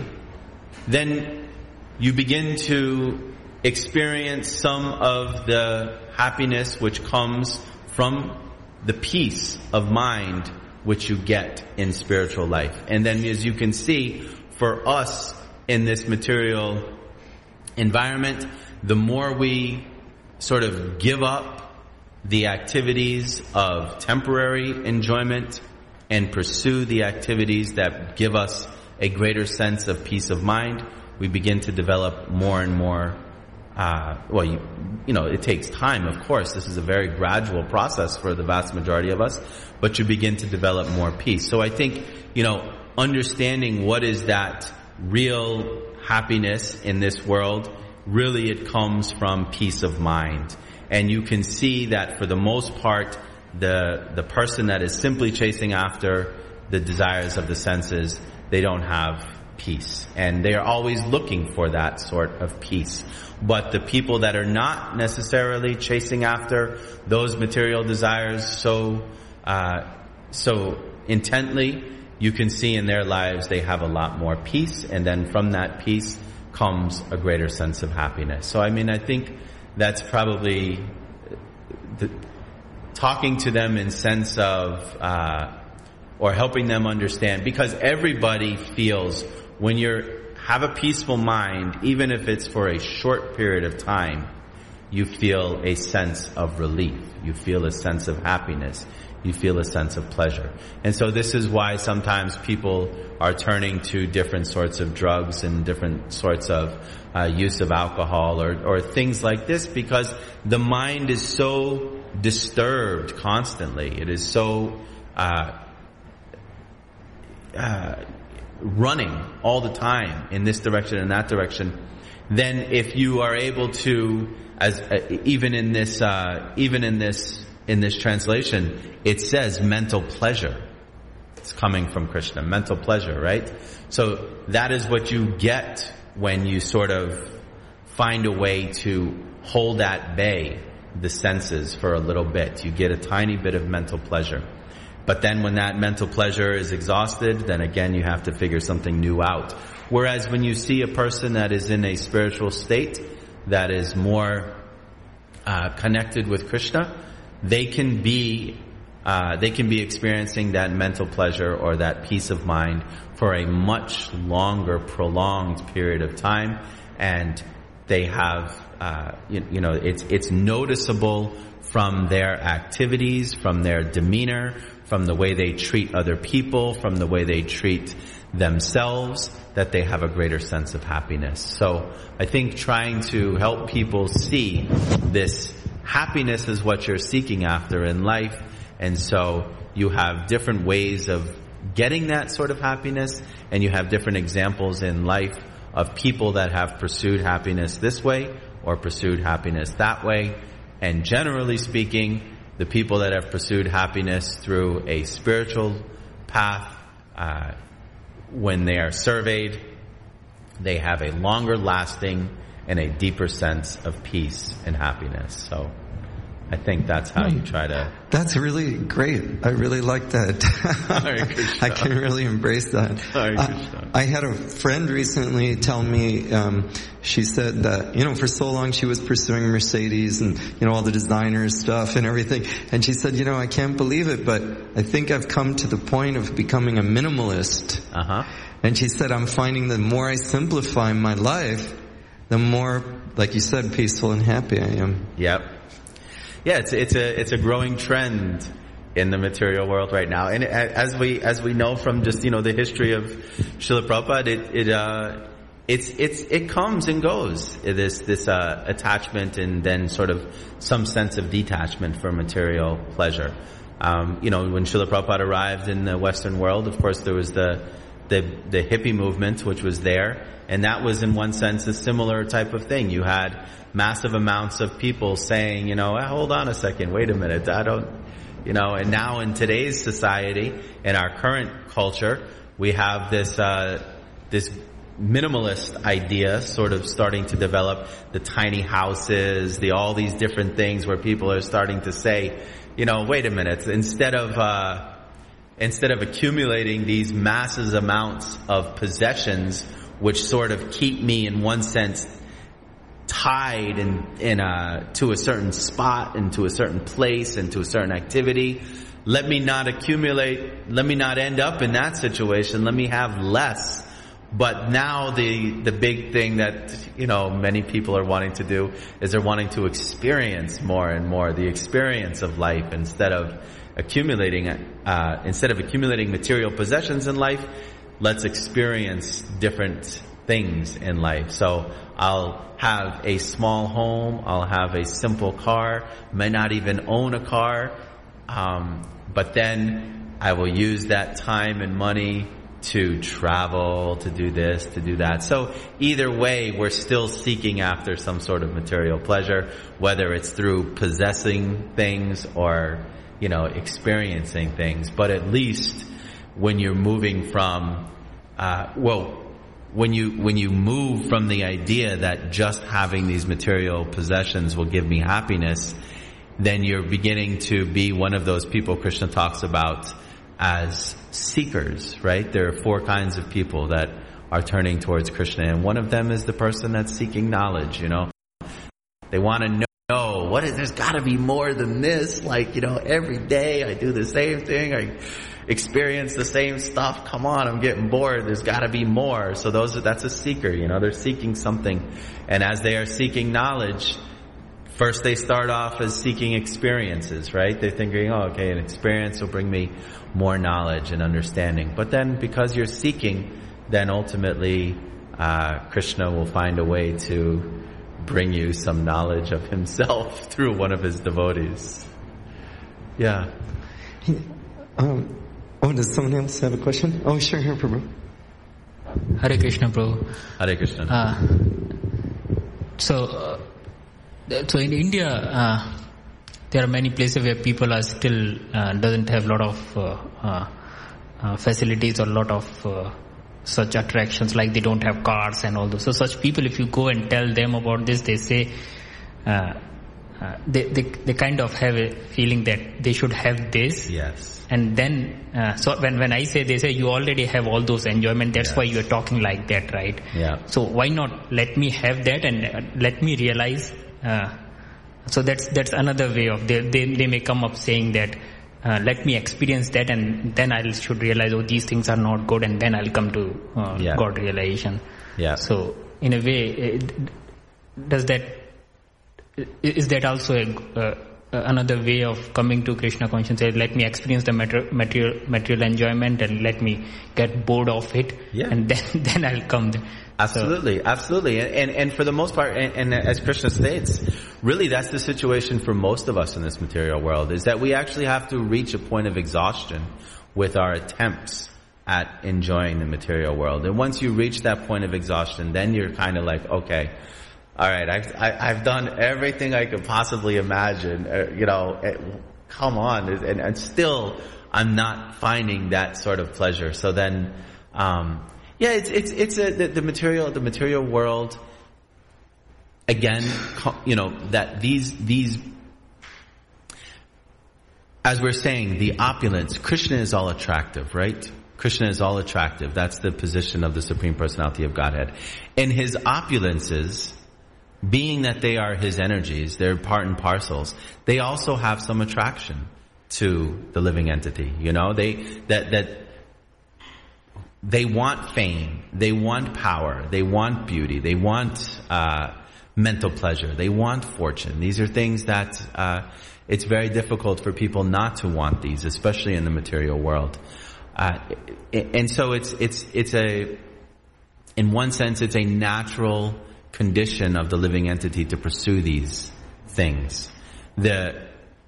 then you begin to experience some of the happiness which comes from the peace of mind which you get in spiritual life. And then as you can see, for us in this material environment, the more we sort of give up the activities of temporary enjoyment and pursue the activities that give us a greater sense of peace of mind, we begin to develop more and more, uh, well, you, you know, it takes time, of course. This is a very gradual process for the vast majority of us, but you begin to develop more peace. So I think, you know, understanding what is that real happiness in this world, really it comes from peace of mind. And you can see that for the most part, the the person that is simply chasing after the desires of the senses, they don't have peace. And they are always looking for that sort of peace. But the people that are not necessarily chasing after those material desires so uh, so intently, you can see in their lives they have a lot more peace, and then from that peace comes a greater sense of happiness. So I mean, I think that's probably the, talking to them in sense of, uh, or helping them understand, because everybody feels when you have a peaceful mind, even if it's for a short period of time, you feel a sense of relief. You feel a sense of happiness. You feel a sense of pleasure. And so this is why sometimes people are turning to different sorts of drugs and different sorts of uh, use of alcohol or, or things like this, because the mind is so disturbed constantly. It is so uh, uh, running all the time in this direction and that direction. Then if you are able to, as uh, even in this, uh, even in this, in this translation, it says mental pleasure. It's coming from Krishna, mental pleasure, right? So that is what you get when you sort of find a way to hold at bay the senses for a little bit. You get a tiny bit of mental pleasure. But then when that mental pleasure is exhausted, then again you have to figure something new out. Whereas when you see a person that is in a spiritual state, that is more uh, connected with Krishna, they can be uh, they can be experiencing that mental pleasure or that peace of mind for a much longer, prolonged period of time, and they have uh, you, you know it's it's noticeable from their activities, from their demeanor, from the way they treat other people, from the way they treat themselves, that they have a greater sense of happiness. So I think trying to help people see this happiness is what you're seeking after in life, and so you have different ways of getting that sort of happiness, and you have different examples in life of people that have pursued happiness this way or pursued happiness that way. And generally speaking, the people that have pursued happiness through a spiritual path, uh, when they are surveyed, they have a longer lasting and a deeper sense of peace and happiness. So I think that's how you try to... That's really great. I really like that. I can really embrace that. Uh, I had a friend recently tell me, um, she said that, you know, for so long she was pursuing Mercedes and, you know, all the designer stuff and everything. And she said, you know, I can't believe it, but I think I've come to the point of becoming a minimalist. Uh-huh. And she said, I'm finding the more I simplify my life, the more, like you said, peaceful and happy I am. Yep. Yeah, it's it's a it's a growing trend in the material world right now, and as we as we know from just you know the history of Srila Prabhupada, it it uh it's it's it comes and goes. This this uh, attachment and then sort of some sense of detachment from material pleasure. Um, you know, when Srila Prabhupada arrived in the Western world, of course there was the the the hippie movement, which was there, and that was in one sense a similar type of thing. You had massive amounts of people saying, you know, ah, hold on a second, wait a minute, I don't, you know, and now in today's society, in our current culture, we have this, uh, this minimalist idea sort of starting to develop, the tiny houses, the, all these different things where people are starting to say, you know, wait a minute, instead of, uh, instead of accumulating these massive amounts of possessions, which sort of keep me in one sense tied in, in a, to a certain spot and to a certain place and to a certain activity. Let me not accumulate, let me not end up in that situation. Let me have less. But now the, the big thing that, you know, many people are wanting to do is they're wanting to experience more and more, the experience of life instead of accumulating, uh, instead of accumulating material possessions in life, let's experience different things in life. So I'll have a small home, I'll have a simple car, may not even own a car, um, but then I will use that time and money to travel, to do this, to do that. So either way, we're still seeking after some sort of material pleasure, whether it's through possessing things or, you know, experiencing things. But at least when you're moving from, uh, well, when you, when you move from the idea that just having these material possessions will give me happiness, then you're beginning to be one of those people Krishna talks about as seekers, right? There are four kinds of people that are turning towards Krishna, and one of them is the person that's seeking knowledge, you know. They want to know, what is, there's gotta be more than this, like, you know, every day I do the same thing, I experience the same stuff, come on, I'm getting bored, there's gotta be more. So those are, that's a seeker, you know, they're seeking something, and as they are seeking knowledge, first they start off as seeking experiences, right? They're thinking, oh, okay, an experience will bring me more knowledge and understanding. But then because you're seeking, then ultimately uh, Krishna will find a way to bring you some knowledge of himself through one of his devotees. Yeah. Um, oh, does someone else have a question? Oh, sure, here, Prabhu. Hare Krishna, Prabhu. Hare Krishna. Uh, so... Uh, So in India, uh, there are many places where people are still uh, doesn't have a lot of uh, uh, uh, facilities or a lot of uh, such attractions, like they don't have cars and all those. So such people, if you go and tell them about this, they say uh, uh, they, they they kind of have a feeling that they should have this. Yes. And then, uh, so when when I say, they say you already have all those enjoyment. That's yes. why you are talking like that, right? Yeah. So why not let me have that and uh, let me realize. Uh, so that's that's another way of they they, they may come up saying that uh, let me experience that and then I should realize, oh, these things are not good, and then I'll come to uh, yeah. God realization. Yeah. So in a way, it, does that is that also a, uh, another way of coming to Krishna consciousness? Let me experience the material material, material enjoyment and let me get bored of it, yeah. and then then I'll come there. Absolutely, so. absolutely. And, and, and for the most part, and, and as Krishna states, really that's the situation for most of us in this material world, is that we actually have to reach a point of exhaustion with our attempts at enjoying the material world. And once you reach that point of exhaustion, then you're kind of like, okay, all right, I've, I, I've done everything I could possibly imagine, uh, you know, it, come on. And, and still, I'm not finding that sort of pleasure. So then, um, Yeah, it's it's it's a, the, the material the material world. Again, you know that these these as we're saying, the opulence, Krishna is all attractive, right? Krishna is all attractive. That's the position of the Supreme Personality of Godhead. And his opulences, being that they are his energies, they're part and parcels, they also have some attraction to the living entity. You know, they, that, that, they want fame, they want power, they want beauty, they want, uh, mental pleasure, they want fortune. These are things that, uh, it's very difficult for people not to want these, especially in the material world. Uh, and so it's, it's, it's a, in one sense, it's a natural condition of the living entity to pursue these things. The,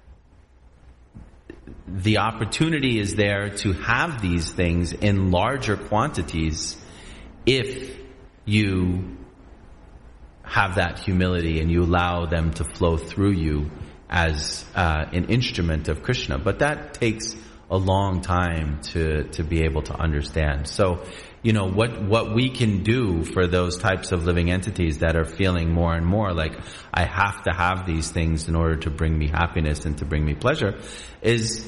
the opportunity is there to have these things in larger quantities if you have that humility and you allow them to flow through you as uh, an instrument of Krishna. But that takes a long time to, to be able to understand. So, you know, what, what we can do for those types of living entities that are feeling more and more like, I have to have these things in order to bring me happiness and to bring me pleasure, is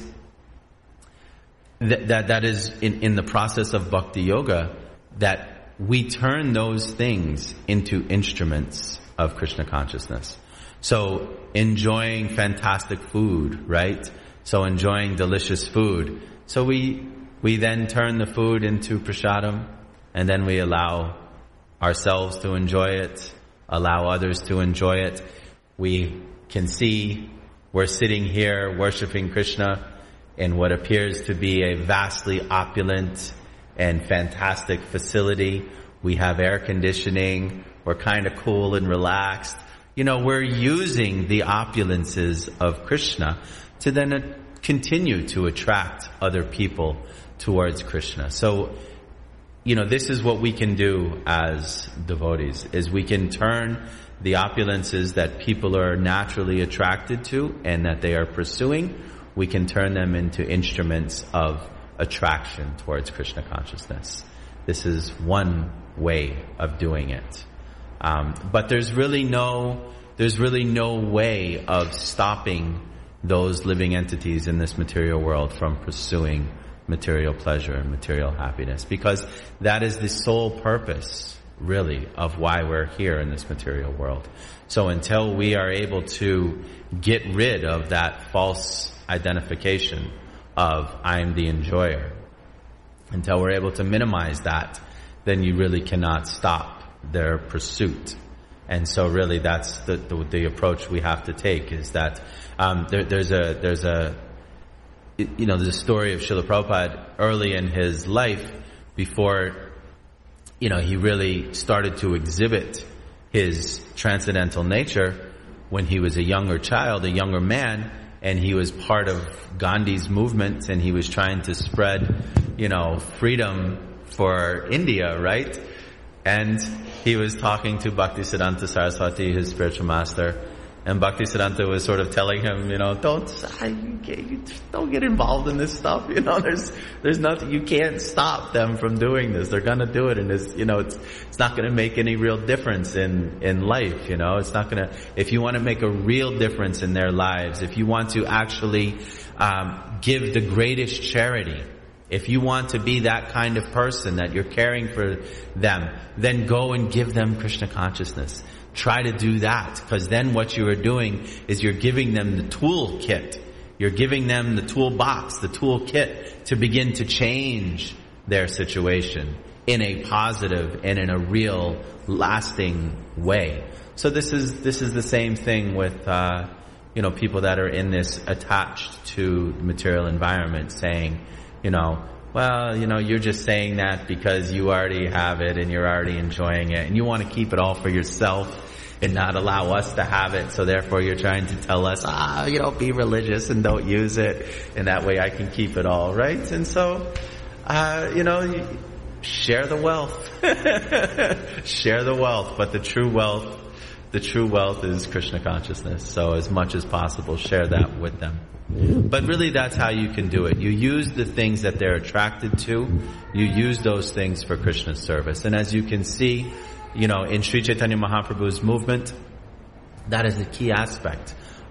that, that, that is in, in the process of bhakti yoga, that we turn those things into instruments of Krishna consciousness. So enjoying fantastic food, right? So enjoying delicious food. So we, we then turn the food into prasadam, and then we allow ourselves to enjoy it, allow others to enjoy it. We can see we're sitting here worshiping Krishna in what appears to be a vastly opulent and fantastic facility. We have air conditioning. We're kind of cool and relaxed. You know, we're using the opulences of Krishna to then continue to attract other people towards Krishna. So, you know, this is what we can do as devotees, is we can turn the opulences that people are naturally attracted to and that they are pursuing, we can turn them into instruments of attraction towards Krishna consciousness. This is one way of doing it. Um, but there's really no, there's really no way of stopping those living entities in this material world from pursuing material pleasure and material happiness, because that is the sole purpose, really, of why we're here in this material world. So until we are able to get rid of that false identification of I'm the enjoyer, until we're able to minimize that, then you really cannot stop their pursuit. And so really that's the, the, the approach we have to take, is that um, there, there's a, there's a, you know, there's a story of Srila Prabhupada early in his life, before, you know, he really started to exhibit his transcendental nature when he was a younger child, a younger man, and he was part of Gandhi's movement, and he was trying to spread, you know, freedom for India, right? And he was talking to Bhaktisiddhanta Saraswati, his spiritual master, and Bhaktisiddhanta was sort of telling him, you know, don't, don't get involved in this stuff. You know, there's, there's nothing, you can't stop them from doing this. They're gonna do it, and it's, you know, it's, it's not gonna make any real difference in, in life, you know. It's not gonna, if you want to make a real difference in their lives, if you want to actually, um, give the greatest charity, if you want to be that kind of person that you're caring for them, then go and give them Krishna consciousness. Try to do that, because then what you are doing is you're giving them the tool kit. You're giving them the toolbox, the tool kit to begin to change their situation in a positive and in a real lasting way. So this is, this is the same thing with, uh, you know, people that are in this attached to the material environment, saying, you know, well, you know, you're just saying that because you already have it and you're already enjoying it, and you want to keep it all for yourself and not allow us to have it. So therefore you're trying to tell us, ah, you know, be religious and don't use it, and that way I can keep it all, right? And so, uh, you know, share the wealth. Share the wealth, but the true wealth, the true wealth is Krishna consciousness. So as much as possible, share that with them. But really that's how you can do it. You use the things that they're attracted to. You use those things for Krishna's service. And as you can see, you know, in Sri Chaitanya Mahaprabhu's movement, that is the key aspect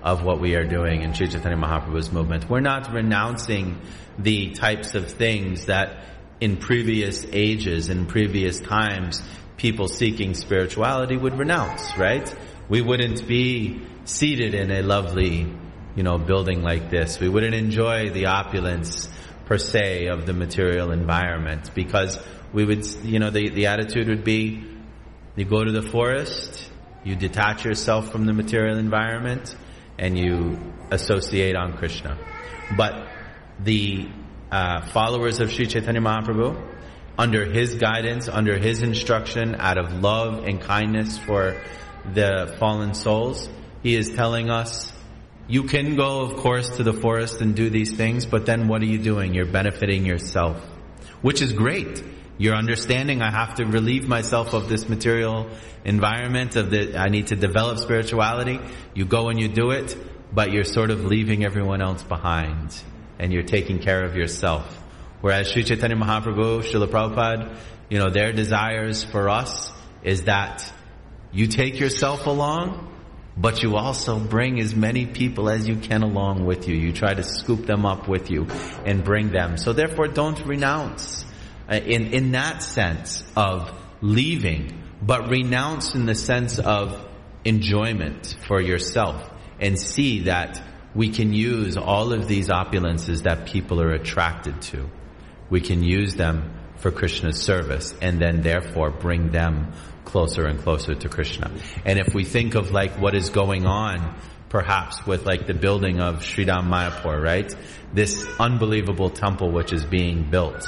of what we are doing in Sri Chaitanya Mahaprabhu's movement. We're not renouncing the types of things that in previous ages, in previous times, people seeking spirituality would renounce, right? We wouldn't be seated in a lovely, you know, building like this. We wouldn't enjoy the opulence per se of the material environment, because we would, you know, the, the attitude would be, you go to the forest, you detach yourself from the material environment, and you associate on Krishna. But the uh, followers of Sri Chaitanya Mahaprabhu, under his guidance, under his instruction, out of love and kindness for the fallen souls, he is telling us, you can go, of course, to the forest and do these things, but then what are you doing? You're benefiting yourself, which is great. You're understanding, I have to relieve myself of this material environment, of the, I need to develop spirituality. You go and you do it, but you're sort of leaving everyone else behind, and you're taking care of yourself. Whereas Sri Chaitanya Mahaprabhu, Srila Prabhupada, you know, their desires for us is that you take yourself along, but you also bring as many people as you can along with you. You try to scoop them up with you and bring them. So therefore, don't renounce uh, in, in that sense of leaving, but renounce in the sense of enjoyment for yourself, and see that we can use all of these opulences that people are attracted to. We can use them for Krishna's service, and then therefore bring them closer and closer to Krishna. And if we think of like what is going on perhaps with like the building of Sridham Mayapur, right? This unbelievable temple which is being built.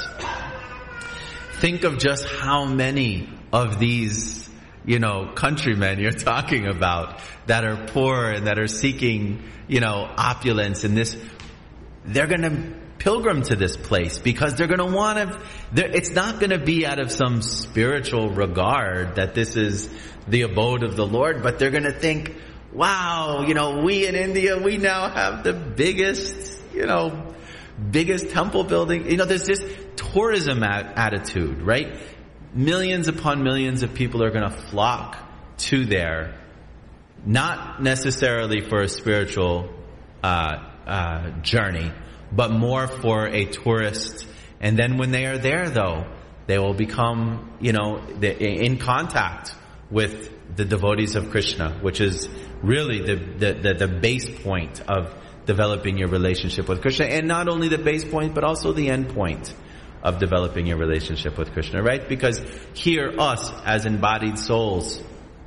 Think of just how many of these, you know, countrymen you're talking about that are poor and that are seeking, you know, opulence in this. They're going to pilgrim to this place because they're going to want to, it's not going to be out of some spiritual regard that this is the abode of the Lord, but they're going to think, wow, you know, we in India, we now have the biggest, you know, biggest temple building. You know, there's this tourism a- attitude, right? Millions upon millions of people are going to flock to there, not necessarily for a spiritual uh, uh, journey, but more for a tourist. And then when they are there, though, they will become, you know, in contact with the devotees of Krishna, which is really the, the, the, the base point of developing your relationship with Krishna. And not only the base point, but also the end point of developing your relationship with Krishna, right? Because here, us, as embodied souls,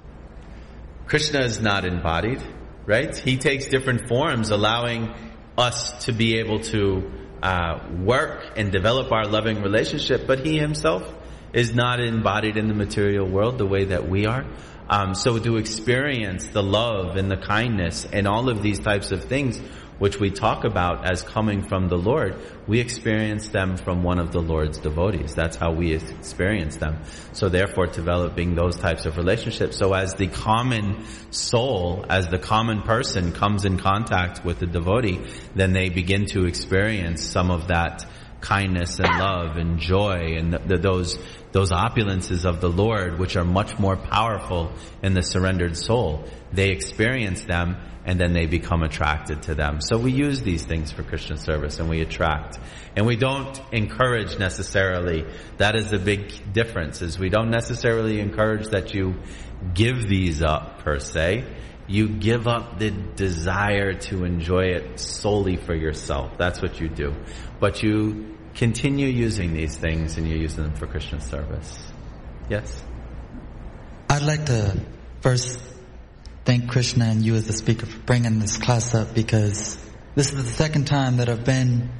Krishna is not embodied, right? He takes different forms, allowing us to be able to uh, work and develop our loving relationship, but he himself is not embodied in the material world the way that we are. Um, so to experience the love and the kindness and all of these types of things which we talk about as coming from the Lord, we experience them from one of the Lord's devotees. That's how we experience them. So therefore, developing those types of relationships. So as the common soul, as the common person comes in contact with the devotee, then they begin to experience some of that kindness and love and joy and the, the, those those opulences of the Lord, which are much more powerful in the surrendered soul. They experience them, and then they become attracted to them. So we use these things for Krishna service, and we attract. And we don't encourage necessarily. That is the big difference, is we don't necessarily encourage that you give these up per se. You give up the desire to enjoy it solely for yourself. That's what you do. But you continue using these things, and you use them for Krishna service. Yes? I'd like to first thank Krishna and you as the speaker for bringing this class up, because this is the second time that I've been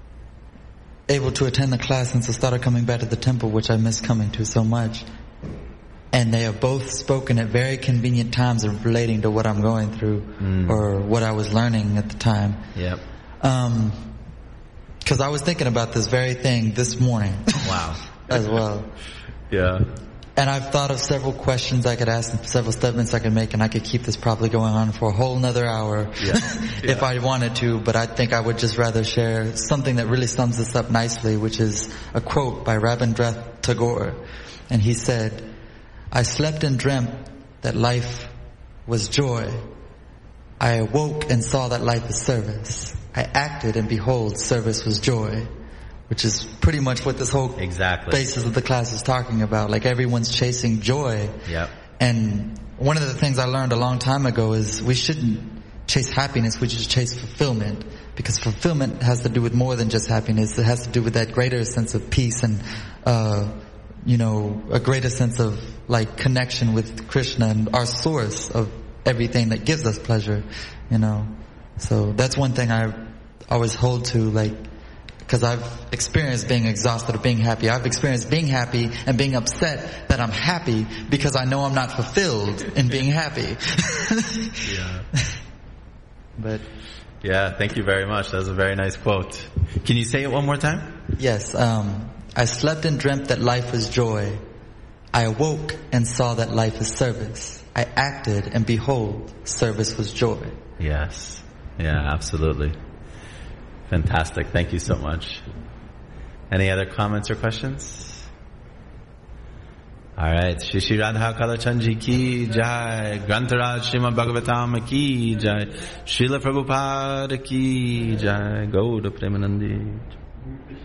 able to attend the class since I started coming back to the temple, which I miss coming to so much. And they have both spoken at very convenient times of relating to what I'm going through mm. or what I was learning at the time. Yep. Um, because I was thinking about this very thing this morning. Wow. As well. Yeah. And I've thought of several questions I could ask and several statements I could make, and I could keep this probably going on for a whole nother hour yeah. Yeah. if I wanted to, but I think I would just rather share something that really sums this up nicely, which is a quote by Rabindranath Tagore. And he said, "I slept and dreamt that life was joy. I awoke and saw that life is service. I acted and behold, service was joy. Which is pretty much what this whole exactly. basis of the class is talking about. Like everyone's chasing joy. Yep. And one of the things I learned a long time ago is we shouldn't chase happiness, we should chase fulfillment. Because fulfillment has to do with more than just happiness. It has to do with that greater sense of peace and, uh, you know, a greater sense of like connection with Krishna and our source of everything that gives us pleasure, you know. So that's one thing I always hold to, like, because I've experienced being exhausted or being happy. I've experienced being happy and being upset that I'm happy because I know I'm not fulfilled in being happy. Yeah. But yeah, thank you very much. That was a very nice quote. Can you say it one more time? Yes. Um, I slept and dreamt that life was joy. I awoke and saw that life is service. I acted and behold, service was joy. Yes. Yeah, absolutely. Fantastic. Thank you so much. Any other comments or questions? All right. Shri Shri Radha Kalachandji ki jai. Grantaraj Srimad Bhagavatam ki jai. Srila Prabhupada ki jai. Gauda Premanandi.